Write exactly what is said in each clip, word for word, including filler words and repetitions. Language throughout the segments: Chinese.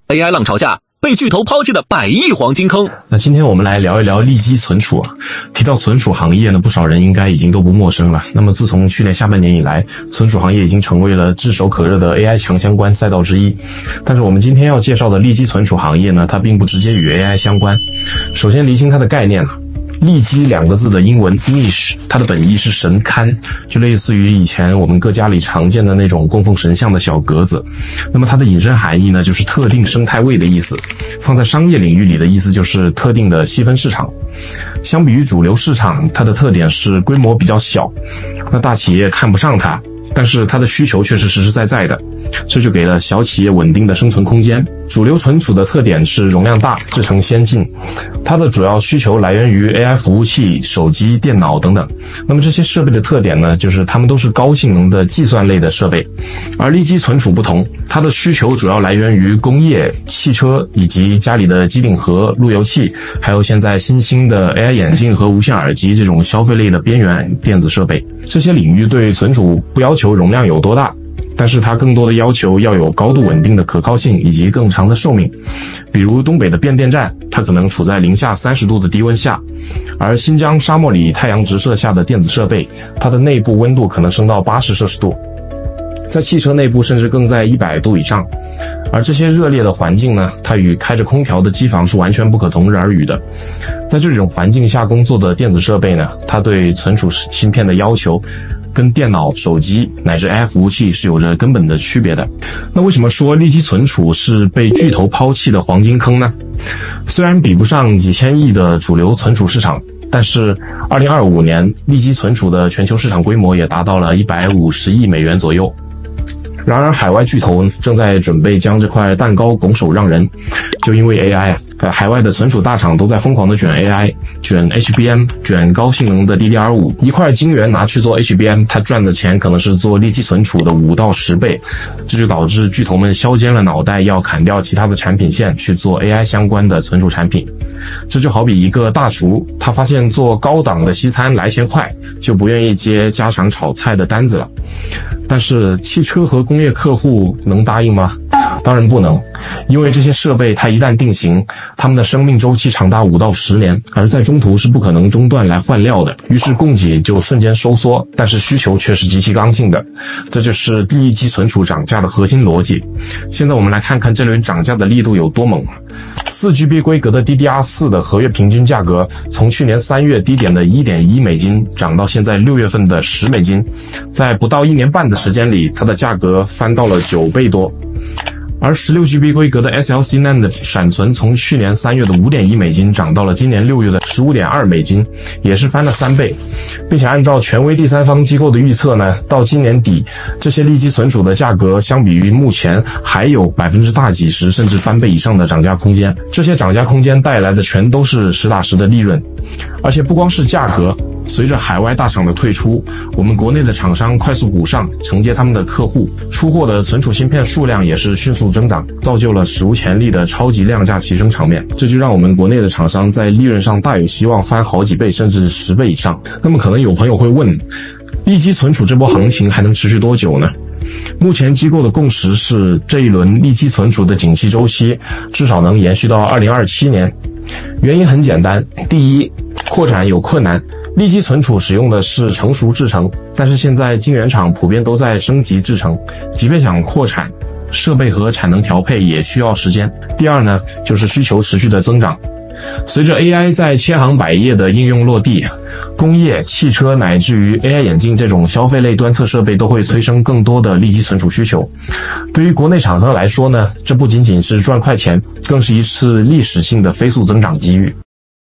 A I 浪潮下被巨头抛弃的百亿黄金坑。 那今天我们来聊一聊利基存储啊。提到存储行业呢，不少人应该已经都不陌生了。那么自从去年下半年以来，存储行业已经成为了炙手可热的 A I 强相关赛道之一。但是我们今天要介绍的利基存储行业呢，它并不直接与 A I 相关。首先厘清它的概念啊。利基两个字的英文 niche， 它的本意是神龛，就类似于以前我们各家里常见的那种供奉神像的小格子。那么它的引申含义呢，就是特定生态位的意思，放在商业领域里的意思就是特定的细分市场。相比于主流市场，它的特点是规模比较小，那大企业看不上它，但是它的需求却是实实在在的，这就给了小企业稳定的生存空间。主流存储的特点是容量大、制程先进，它的主要需求来源于 A I 服务器、手机、电脑等等。那么这些设备的特点呢，就是它们都是高性能的计算类的设备。而利基存储不同，它的需求主要来源于工业、汽车以及家里的机顶盒、路由器，还有现在新兴的 A I 眼镜和无线耳机这种消费类的边缘电子设备。这些领域对存储不要求容量有多大，但是它更多的要求要有高度稳定的可靠性以及更长的寿命。比如东北的变电站，它可能处在零下三十度的低温下，而新疆沙漠里太阳直射下的电子设备，它的内部温度可能升到八十摄氏度，在汽车内部甚至更在一百度以上。而这些热烈的环境呢，它与开着空调的机房是完全不可同日而语的。在这种环境下工作的电子设备呢，它对存储芯片的要求跟电脑、手机乃至 A I 服务器是有着根本的区别的。那为什么说利基存储是被巨头抛弃的黄金坑呢？虽然比不上几千亿的主流存储市场，但是二零二五年利基存储的全球市场规模也达到了一百五十亿美元左右。然而海外巨头正在准备将这块蛋糕拱手让人，就因为 A I 啊，海外的存储大厂都在疯狂的卷 A I， 卷 H B M， 卷高性能的 D D R 五， 一块晶圆拿去做 H B M， 它赚的钱可能是做利基存储的五到十倍，这就导致巨头们削尖了脑袋要砍掉其他的产品线去做 A I 相关的存储产品。这就好比一个大厨，他发现做高档的西餐来钱快，就不愿意接家常炒菜的单子了。但是汽车和工业客户能答应吗？当然不能，因为这些设备它一旦定型，它们的生命周期长达五到十年，而在中途是不可能中断来换料的，于是供给就瞬间收缩，但是需求却是极其刚性的。这就是利基存储涨价的核心逻辑。现在我们来看看这轮涨价的力度有多猛。四 G B 规格的 D D R 四 的合约平均价格从去年三月低点的 一点一美金涨到现在六月份的十美金，在不到一年半的时间里，它的价格翻到了九倍多。而 十六 G B 规格的 S L C N A N D 闪存从去年三月的 五点一美金涨到了今年六月的 十五点二美金，也是翻了三倍。并且按照权威第三方机构的预测呢，到今年底这些利基存储的价格相比于目前还有百分之大几十甚至翻倍以上的涨价空间。这些涨价空间带来的全都是实打实的利润。而且不光是价格，随着海外大厂的退出，我们国内的厂商快速补上，承接他们的客户，出货的存储芯片数量也是迅速增长，造就了史无前例的超级量价齐升场面。这就让我们国内的厂商在利润上大有希望翻好几倍甚至十倍以上。那么可能有朋友会问，利基存储这波行情还能持续多久呢？目前机构的共识是，这一轮利基存储的景气周期至少能延续到二零二七年。原因很简单，第一，扩产有困难，利基存储使用的是成熟制程，但是现在晶圆厂普遍都在升级制程，即便想扩产，设备和产能调配也需要时间。第二呢，就是需求持续的增长。随着 A I 在千行百业的应用落地，工业、汽车乃至于 A I 眼镜这种消费类端侧设备都会催生更多的利基存储需求。对于国内厂商来说呢，这不仅仅是赚快钱，更是一次历史性的飞速增长机遇。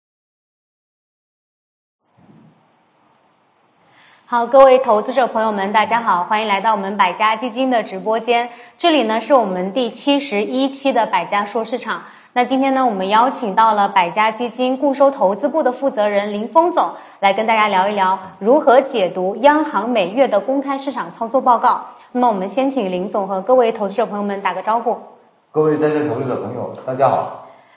好，各位投资者朋友们，大家好，欢迎来到我们百家基金的直播间。这里呢是我们第七十一期的百家说市场。那今天呢，我们邀请到了百家基金固收投资部的负责人林峰总，来跟大家聊一聊如何解读央行每月的公开市场操作报告。那么我们先请林总和各位投资者朋友们打个招呼。 各位在线投资者朋友，大家好。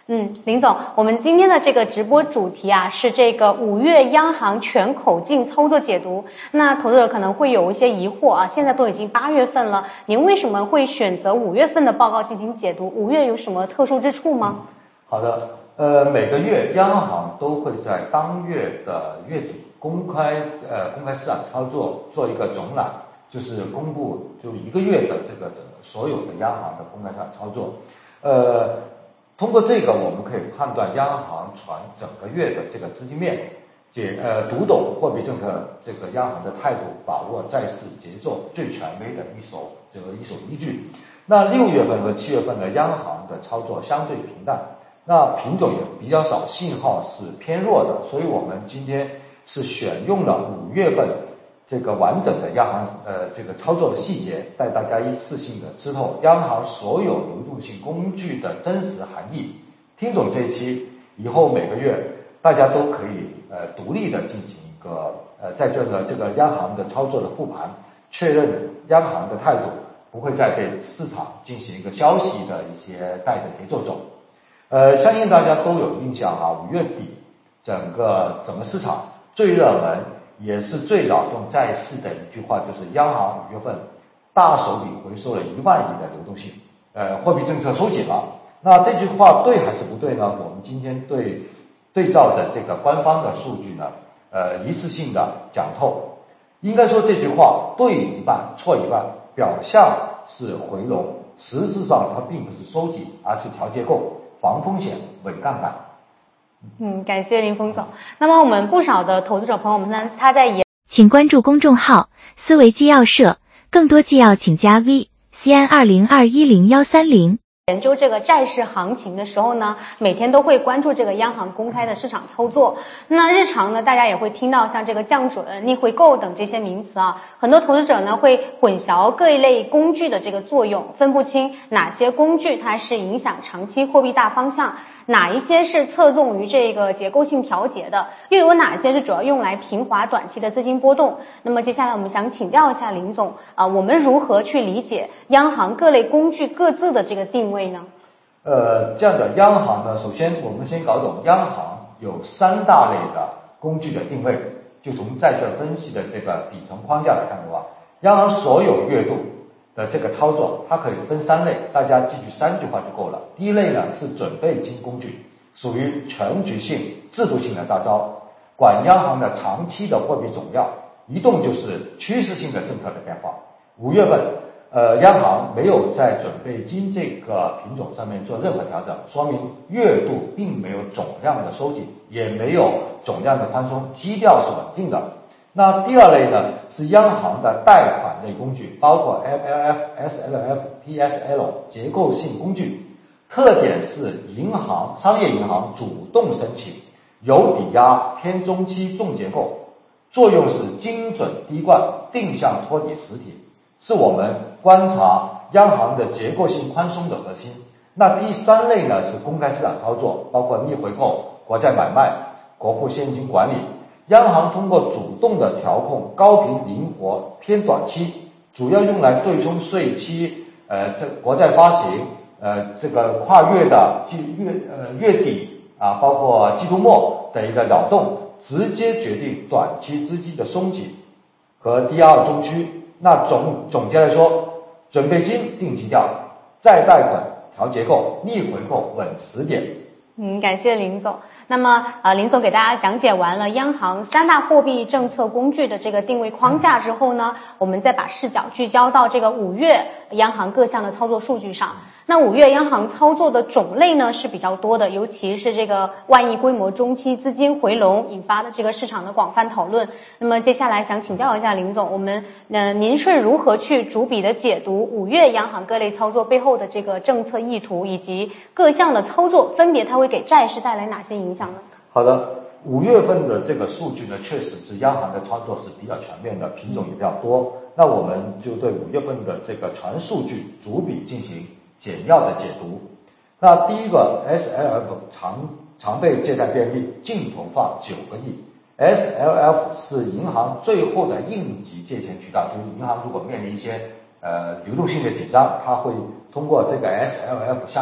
嗯，林总，我们今天的这个直播主题啊是这个五月央行全口径操作解读。那投资者可能会有一些疑惑啊，现在都已经八月份了，您为什么会选择五月份的报告进行解读？五月有什么特殊之处吗？ 好的，呃，每个月央行都会在当月的月底公开呃公开市场操作做一个总览，就是公布就一个月的这个所有的央行的公开市场操作，呃。通过这个，我们可以判断央行传整个月的这个资金面，解呃读懂货币政策这个央行的态度，把握债市节奏最权威的一手这个一手依据。那六月份和七月份的央行的操作相对平淡，那品种也比较少，信号是偏弱的，所以我们今天是选用了五月份这个完整的央行呃这个操作的细节，带大家一次性的吃透央行所有流动性工具的真实含义。听懂这一期以后，每个月大家都可以呃独立的进行一个呃在这个这个央行的操作的复盘，确认央行的态度，不会再被市场进行一个消息的一些带着节奏走。呃，相信大家都有印象啊，五月底整个整个市场最热门也是最扰动债市的一句话，就是央行五月份大手笔回收了一万亿的流动性，呃，货币政策收紧了。那这句话对还是不对呢？我们今天对对照的这个官方的数据呢，呃，一次性的讲透。应该说这句话对一半，错一半，表象是回笼，实质上它并不是收紧，而是调结构、防风险、稳杠杆。 嗯，感谢林峰总。那么我们不少的投资者朋友们呢，他在研， 请关注公众号思维纪要社，更多纪要请加 V C N 二零二一零幺三零。 研究这个债市行情的时候呢，每天都会关注这个央行公开的市场操作。那日常呢，大家也会听到像这个降准、逆回购等这些名词啊，很多投资者呢会混淆各一类工具的这个作用，分不清哪些工具它是影响长期货币大方向，哪一些是侧重于这个结构性调节的，又有哪些是主要用来平滑短期的资金波动。那么接下来我们想请教一下林总啊，我们如何去理解央行各类工具各自的这个定位呢？ 呃，这样的央行呢，首先我们先搞懂央行有三大类的工具的定位，就从债券分析的这个底层框架来看的话，央行所有月度的这个操作，它可以分三类，大家记住三句话就够了。第一类呢是准备金工具，属于全局性、制度性的大招，管央行的长期的货币总量，一动就是趋势性的政策的变化。五月份，呃，央行没有在准备金这个品种上面做任何调整，说明月度并没有总量的收紧，也没有总量的宽松，基调是稳定的。那第二类呢是央行的贷款类工具，包括 M L F、S L F、P S L 结构性工具，特点是银行、商业银行主动申请，有抵押，偏中期重结构，作用是精准滴灌，定向托底实体，是我们观察央行的结构性宽松的核心。那第三类呢是公开市场操作，包括逆回购、国债买卖、国库现金管理。央行通过主动的调控，高频灵活，偏短期，主要用来对冲税期，呃，这国债发行，呃，这个跨越的季月呃月底啊，包括季度末的一个扰动，直接决定短期资金的松紧和第二中区。那总总结来说，准备金定基调，再贷款调结构，逆回购稳时点。 嗯，感谢林总。那么呃，林总给大家讲解完了央行三大货币政策工具的这个定位框架之后呢，我们再把视角聚焦到这个五月央行各项的操作数据上。那五月央行操作的种类呢是比较多的，尤其是这个万亿规模中期资金回笼引发的这个市场的广泛讨论。那么接下来想请教一下林总，我们呃您是如何去逐笔的解读五月央行各类操作背后的这个政策意图，以及各项的操作分别它会给债市带来哪些影响呢？ 好的，五月份的这个数据呢，确实是央行的操作是比较全面的，品种也比较多。那我们就对五月份的这个全数据逐笔进行简要的解读。那第一个 S L F 常常备借贷便利净投放九个亿 ，S L F 是银行最后的应急借钱渠道，就是银行如果面临一些呃流动性的紧张，它会通过这个 S L F 向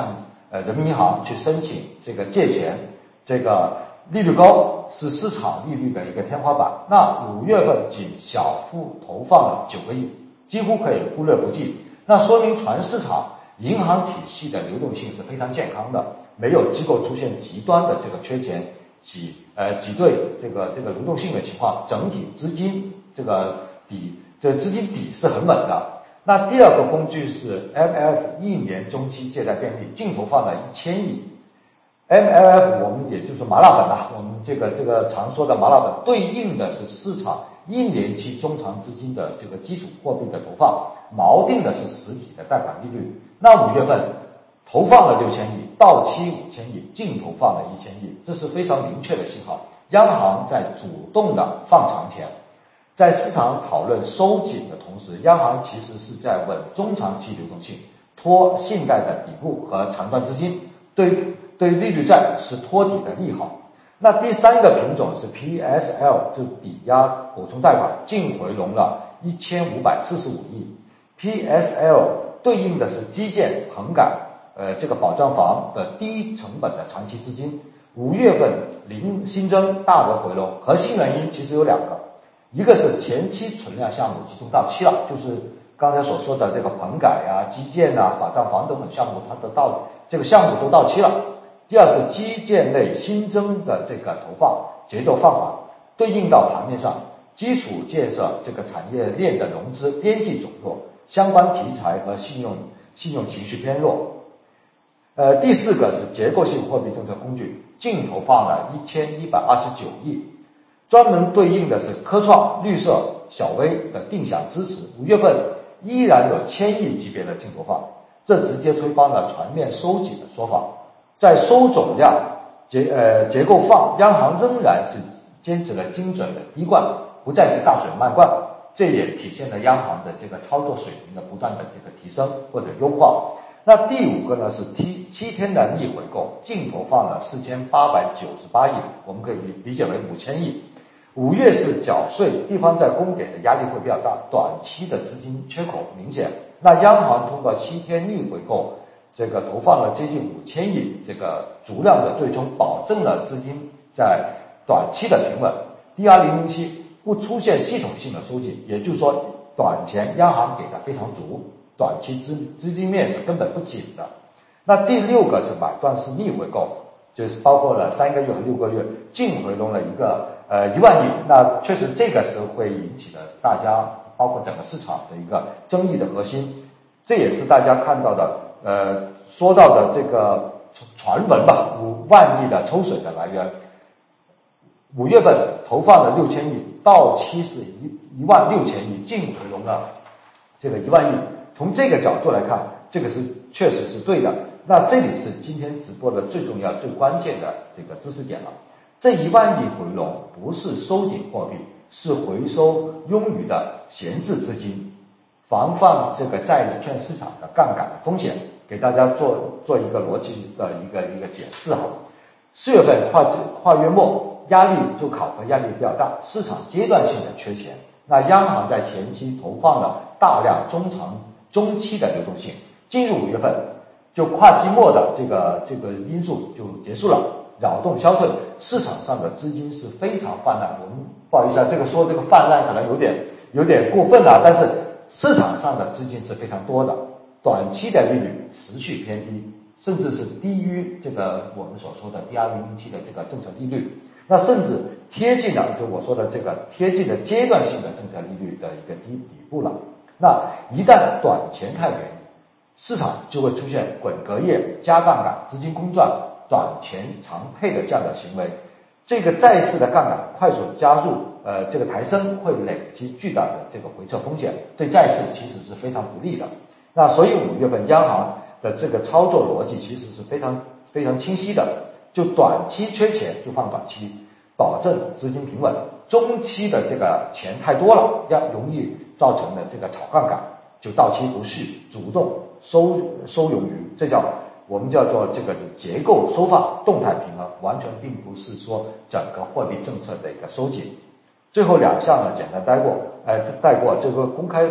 呃人民银行去申请这个借钱，这个利率高是市场利率的一个天花板。那五月份仅小幅投放了九个亿，几乎可以忽略不计。那说明全市场银行体系的流动性是非常健康的，没有机构出现极端的这个缺钱挤呃挤兑这个这个流动性的情况，整体资金这个底这资金底是很稳的。那第二个工具是 M L F 一年中期借贷便利，净投放了一千亿。M L F 我们也就是麻辣粉啊，我们这个这个常说的麻辣粉，对应的是市场一年期中长资金的这个基础货币的投放，锚定的是实体的贷款利率。那五月份投放了六千亿，到期五千亿，净投放了一千亿，这是非常明确的信号。央行在主动的放长钱。在市场讨论收紧的同时，央行其实是在稳中长期流动性，托信贷的底部和长端资金，对对利率债是托底的利好。那第三个品种是 P S L， 就抵押补充贷款，净回笼了一千五百四十五亿。P S L 对应的是基建、棚改、呃这个保障房的低成本的长期资金。五月份零新增大额回笼，核心原因其实有两个。一个是前期存量项目集中到期了，就是刚才所说的这个棚改啊、基建啊、保障房等等项目，它的到这个项目都到期了。第二是基建类新增的这个投放节奏放缓，对应到盘面上，基础建设这个产业链的融资边际走弱，相关题材和信用信用情绪偏弱。呃，第四个是结构性货币政策工具，净投放了一千一百二十九亿。专门对应的是科创、绿色、小微的定向支持，五月份依然有千亿级别的净投放，这直接推翻了全面收紧的说法。在收总量结呃结构放，央行仍然是坚持了精准的滴灌，不再是大水漫灌，这也体现了央行的这个操作水平的不断的这个提升或者优化。那第五个呢是 T 七天的逆回购，净投放了四千八百九十八亿，我们可以理解为五千亿。五月是缴税，地方债公给的压力会比较大，短期的资金缺口明显。那央行通过七天逆回购，这个投放了接近五千亿，这个足量的对冲，保证了资金在短期的平稳。D R 零零七不出现系统性的收紧，也就是说短钱央行给的非常足，短期资资金面是根本不紧的。那第六个是买断式逆回购，就是包括了三个月和六个月，净回笼了一个呃一万亿。那确实这个是会引起的大家包括整个市场的一个争议的核心，这也是大家看到的呃说到的这个传闻吧，五万亿的抽水的来源。五月份投放了六千亿，到期是一一万六千亿，净回笼了这个一万亿。从这个角度来看，这个是确实是对的。那这里是今天直播的最重要、最关键的这个知识点了。这一万亿回笼不是收紧货币，是回收冗余的闲置资金，防范这个债券市场的杠杆的风险。给大家做做一个逻辑的一个一个解释哈。四月份跨跨月末，压力就考核压力比较大，市场阶段性的缺钱。那央行在前期投放了大量中长中期的流动性，进入五月份，就跨季末的这个这个因素就结束了，扰动消退，市场上的资金是非常泛滥。我们不好意思啊，这个说这个泛滥可能有点有点过分了，但是市场上的资金是非常多的，短期的利率持续偏低，甚至是低于这个我们所说的 D R 零零七的这个政策利率，那甚至贴近了就我说的这个贴近的阶段性的政策利率的一个低底部了。那一旦短钱太便宜，市场就会出现滚隔夜、加杠杆、资金空转、短钱长配的这样的行为。这个债市的杠杆快速加入，呃，这个抬升会累积巨大的这个回撤风险，对债市其实是非常不利的。那所以五月份央行的这个操作逻辑其实是非常非常清晰的，就短期缺钱就放短期，保证资金平稳。中期的这个钱太多了，要容易造成的这个炒杠杆，就到期不续，主动收收冗余，这叫我们叫做这个结构收放，动态平衡，完全并不是说整个货币政策的一个收紧。最后两项呢，简单带过，呃，带过这个公开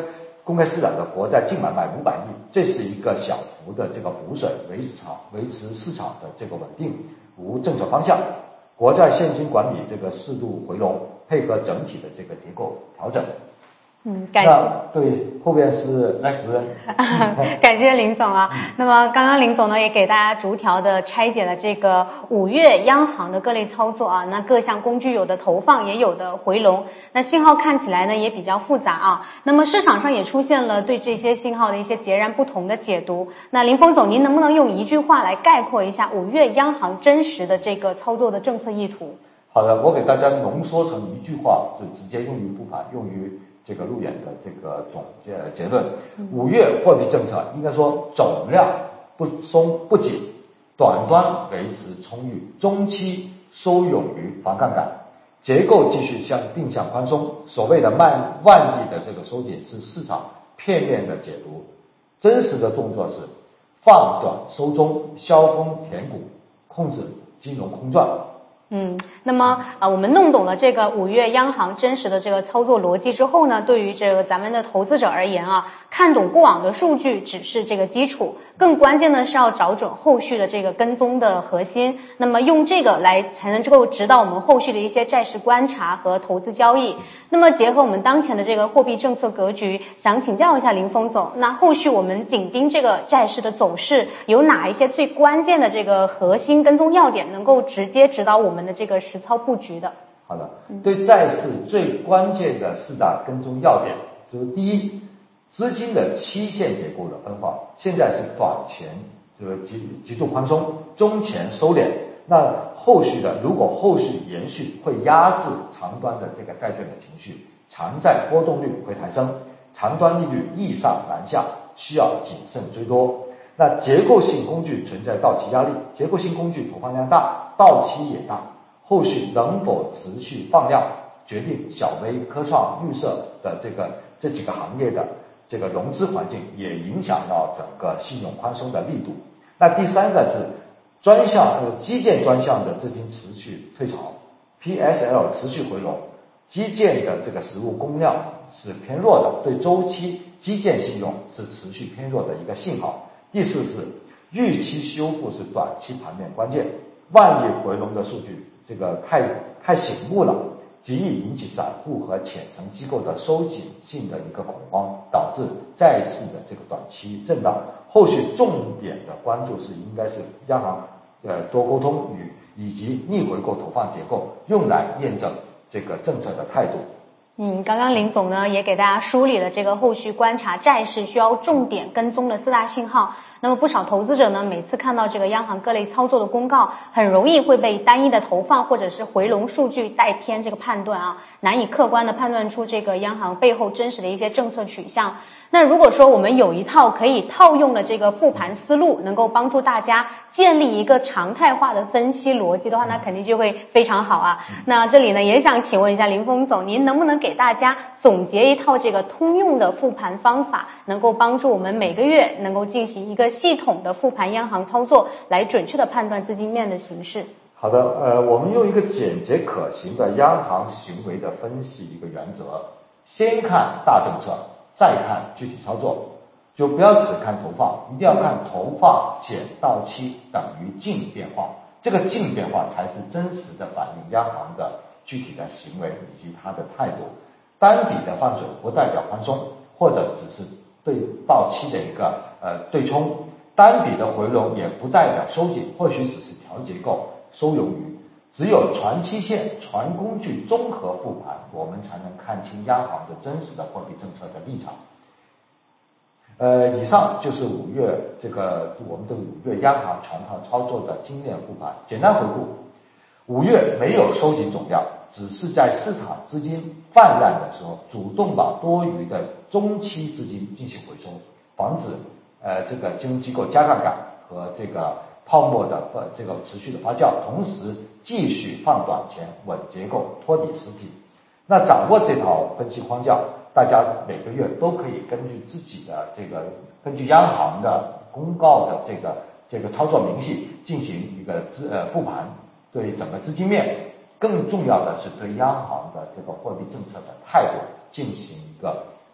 公开市场的国债净买卖五百亿，这是一个小幅的这个补水，维持场维持市场的这个稳定，无政策方向。国债现金管理这个适度回笼，配合整体的这个结构调整。 嗯，感谢。 对，后边是来主任。 感谢林总啊。那么刚刚林总呢也给大家逐条的拆解了这个五月央行的各类操作啊，那各项工具有的投放也有的回笼，那信号看起来呢也比较复杂啊。那么市场上也出现了对这些信号的一些截然不同的解读。那林峰总，您能不能用一句话来概括一下五月央行真实的这个操作的政策意图？ 好的，我给大家浓缩成一句话，就直接用于复盘，用于这个路演的这个总结结论。五月货币政策应该说总量不松不紧，短端维持充裕，中期收拢于防杠杆，结构继续向定向宽松。所谓的万万亿的这个收紧是市场片面的解读，真实的动作是放短收中，削峰填谷，控制金融空转。 嗯，那么呃，我们弄懂了这个五月央行真实的这个操作逻辑之后呢，对于这个咱们的投资者而言啊，看懂过往的数据只是这个基础，更关键的是要找准后续的这个跟踪的核心，那么用这个来才能够指导我们后续的一些债市观察和投资交易。那么结合我们当前的这个货币政策格局，想请教一下林峰总，那后续我们紧盯这个债市的走势，有哪一些最关键的这个核心跟踪要点，能够直接指导我们我们的这个实操布局的？ 好的，对债市最关键的四大跟踪要点，就是第一，资金的期限结构的分化，现在是短前就是极极度宽松，中前收敛，那后续的如果后续延续，会压制长端的这个债券的情绪，长债波动率会抬升，长端利率易上难下，需要谨慎追多。那结构性工具存在到期压力，结构性工具投放量大，到期也大，后续能否持续放量，决定小微、科创、绿色的这个这几个行业的这个融资环境，也影响到整个信用宽松的力度。那第三个是专项呃基建专项的资金持续退潮 ，P S L 持续回笼，基建的这个实物供量是偏弱的，对周期基建信用是持续偏弱的一个信号。第四是预期修复是短期盘面关键，万亿回笼的数据这个太太醒目了，极易引起散户和浅层机构的收紧性的一个恐慌，导致债市的这个短期震荡。后续重点的关注是应该是央行呃多沟通与以及逆回购投放结构，用来验证这个政策的态度。 嗯，刚刚林总呢也给大家梳理了这个后续观察债市需要重点跟踪的四大信号。那么不少投资者呢，每次看到这个央行各类操作的公告，很容易会被单一的投放或者是回笼数据带偏这个判断啊，难以客观的判断出这个央行背后真实的一些政策取向。那如果说我们有一套可以套用的这个复盘思路，能够帮助大家建立一个常态化的分析逻辑的话，那肯定就会非常好啊。那这里呢也想请问一下林峰总，您能不能给大家总结一套这个通用的复盘方法，能够帮助我们每个月能够进行一个系统的复盘央行操作，来准确的判断资金面的形势？ 好的，呃，我们用一个简洁可行的央行行为的分析一个原则，先看大政策，再看具体操作，就不要只看投放，一定要看投放减到期等于净变化，这个净变化才是真实的反映央行的具体的行为以及它的态度。单笔的放水不代表宽松，或者只是对到期的一个呃对冲，单笔的回笼也不代表收紧，或许只是调结构收冗余。只有全期限、全工具综合复盘，我们才能看清央行的真实的货币政策的立场。呃，以上就是五月这个我们的五月央行全套操作的经验复盘。简单回顾，五月没有收紧总量，只是在市场资金泛滥的时候，主动把多余的中期资金进行回收，防止呃这个金融机构加杠杆和这个泡沫的呃这个持续的发酵，同时继续放短钱、稳结构、托底实体。那掌握这套分析框架，大家每个月都可以根据自己的这个根据央行的公告的这个这个操作明细进行一个资呃复盘，对整个资金面，更重要的是对央行的这个货币政策的态度进行一个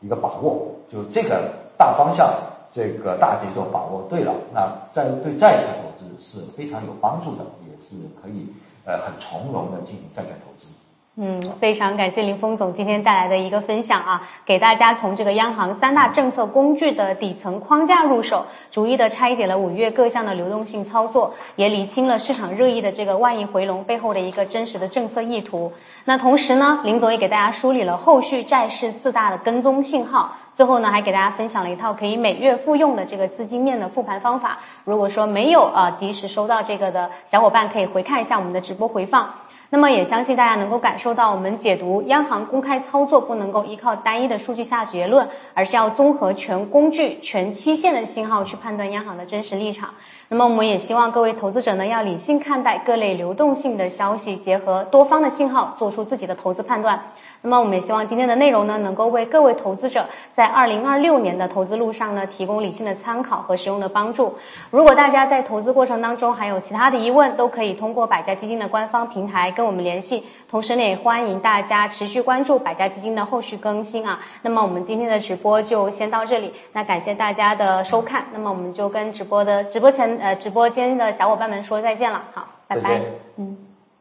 一个把握，就这个大方向，这个大节奏把握对了，那在对债市投资是非常有帮助的，也是可以呃很从容的进行债券投资。 嗯，非常感谢林峰总今天带来的一个分享啊，给大家从这个央行三大政策工具的底层框架入手，逐一的拆解了五月各项的流动性操作，也理清了市场热议的这个万亿回笼背后的一个真实的政策意图。那同时呢，林总也给大家梳理了后续债市四大的跟踪信号，最后呢还给大家分享了一套可以每月复用的这个资金面的复盘方法。如果说没有呃及时收到这个的小伙伴，可以回看一下我们的直播回放。那么也相信大家能够感受到，我们解读央行公开操作不能够依靠单一的数据下结论，而是要综合全工具、全期限的信号去判断央行的真实立场。那么我们也希望各位投资者呢，要理性看待各类流动性的消息，结合多方的信号，做出自己的投资判断。那么我们也希望今天的内容呢，能够为各位投资者在二零二六年的投资路上呢，提供理性的参考和实用的帮助。如果大家在投资过程当中还有其他的疑问，都可以通过百家基金的官方平台跟我们联系。同时呢，也欢迎大家持续关注百家基金的后续更新啊。那么我们今天的直播就先到这里，那感谢大家的收看。那么我们就跟直播的直播前呃直播间的小伙伴们说再见了，好，拜拜。嗯。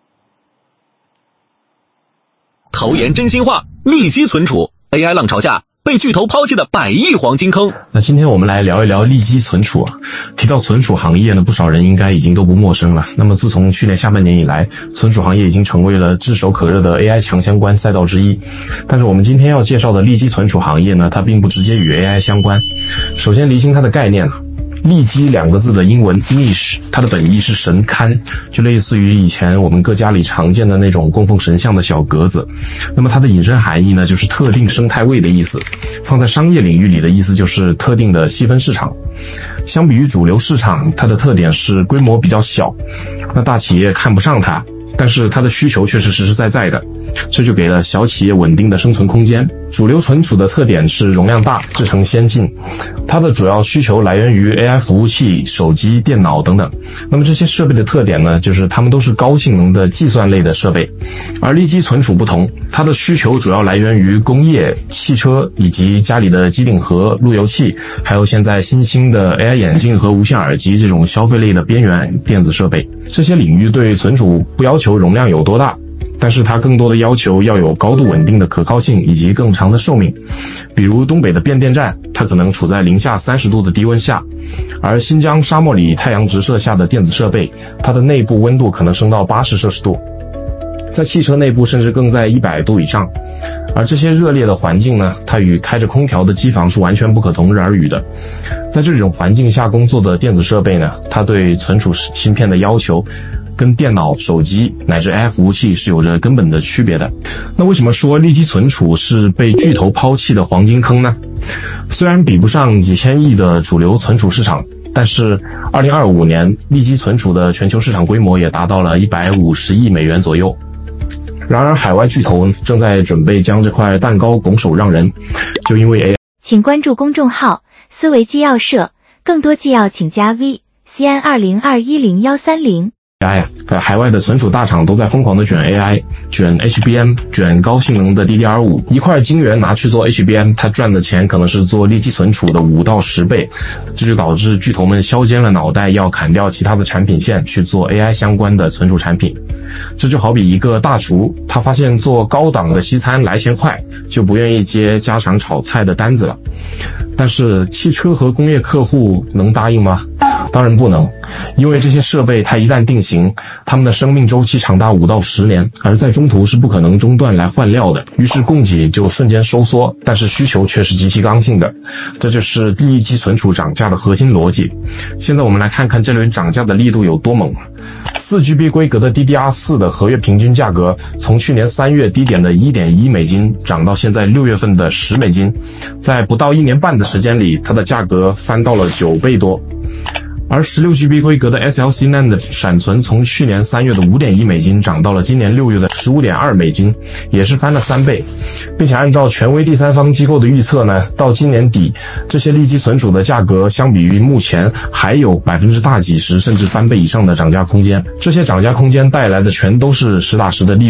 投研真心话，利基存储 A I 浪潮下被巨头抛弃的百亿黄金坑。 那今天我们来聊一聊利基存储啊。提到存储行业呢，不少人应该已经都不陌生了。那么自从去年下半年以来，存储行业已经成为了炙手可热的 A I 强相关赛道之一。但是我们今天要介绍的利基存储行业呢，它并不直接与 A I 相关。首先厘清它的概念啊。利基两个字的英文 niche， 它的本意是神龛，就类似于以前我们各家里常见的那种供奉神像的小格子。那么它的引申含义呢，就是特定生态位的意思，放在商业领域里的意思就是特定的细分市场。相比于主流市场，它的特点是规模比较小，那大企业看不上它，但是它的需求却是实实在在的，这就给了小企业稳定的生存空间。主流存储的特点是容量大、制程先进，它的主要需求来源于 A I 服务器、手机、电脑等等。那么这些设备的特点呢，就是它们都是高性能的计算类的设备。而利基存储不同，它的需求主要来源于工业、汽车以及家里的机顶盒、路由器，还有现在新兴的 A I 眼镜和无线耳机这种消费类的边缘电子设备。这些领域对存储不要求容量有多大，但是它更多的要求要有高度稳定的可靠性以及更长的寿命。比如东北的变电站，它可能处在零下三十度的低温下，而新疆沙漠里太阳直射下的电子设备，它的内部温度可能升到八十摄氏度，在汽车内部甚至更在一百度以上。而这些热烈的环境呢，它与开着空调的机房是完全不可同日而语的。在这种环境下工作的电子设备呢，它对存储芯片的要求跟电脑、手机乃至 A I 服务器是有着根本的区别的。那为什么说利基存储是被巨头抛弃的黄金坑呢？虽然比不上几千亿的主流存储市场，但是二零二五年利基存储的全球市场规模也达到了一百五十亿美元左右。然而海外巨头正在准备将这块蛋糕拱手让人，就因为 A I。 请关注公众号思维纪要社，更多纪要请加 V C N 二零二一零一三零。 A I， 海外的存储大厂都在疯狂的卷 A I， 卷 H B M， 卷高性能的 D D R 五， 一块晶圆拿去做 H B M， 它赚的钱可能是做利基存储的五到十倍，这就导致巨头们削尖了脑袋要砍掉其他的产品线去做 A I 相关的存储产品。这就好比一个大厨，他发现做高档的西餐来钱快，就不愿意接家常炒菜的单子了。但是汽车和工业客户能答应吗？当然不能，因为这些设备它一旦定型，它们的生命周期长达五到十年，而在中途是不可能中断来换料的，于是供给就瞬间收缩，但是需求却是极其刚性的。这就是利基存储涨价的核心逻辑。现在我们来看看这轮涨价的力度有多猛。四 G B 规格的 D D R 四 的合约平均价格从去年三月低点的 一点一美金涨到现在六月份的十美金，在不到一年半的时间里，它的价格翻到了九倍多。而 十六 G B 规格的 S L C N A N D 的闪存从去年三月的 五点一美金涨到了今年六月的 十五点二美金，也是翻了三倍。并且按照权威第三方机构的预测呢，到今年底，这些利基存储的价格相比于目前还有百分之大几十甚至翻倍以上的涨价空间。这些涨价空间带来的全都是实打实的利润。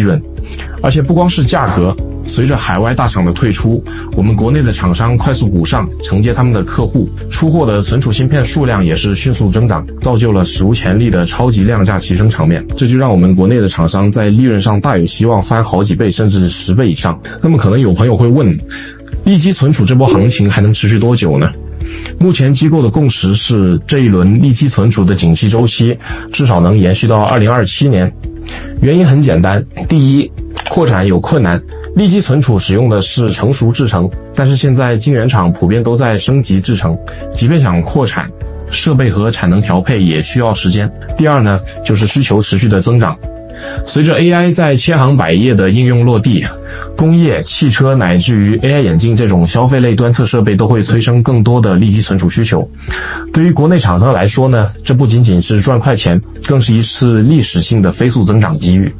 而且不光是价格，随着海外大厂的退出，我们国内的厂商快速补上，承接他们的客户，出货的存储芯片数量也是迅速增长，造就了史无前例的超级量价齐升场面。这就让我们国内的厂商在利润上大有希望翻好几倍甚至十倍以上。那么可能有朋友会问，利基存储这波行情还能持续多久呢？目前机构的共识是，这一轮利基存储的景气周期至少能延续到二零二七年。原因很简单，第一，扩产有困难，利基存储使用的是成熟制程，但是现在晶圆厂普遍都在升级制程，即便想扩产，设备和产能调配也需要时间。第二呢，就是需求持续的增长。随着 A I 在千行百业的应用落地，工业、汽车乃至于 A I 眼镜这种消费类端侧设备都会催生更多的利基存储需求。对于国内厂商来说呢，这不仅仅是赚快钱，更是一次历史性的飞速增长机遇。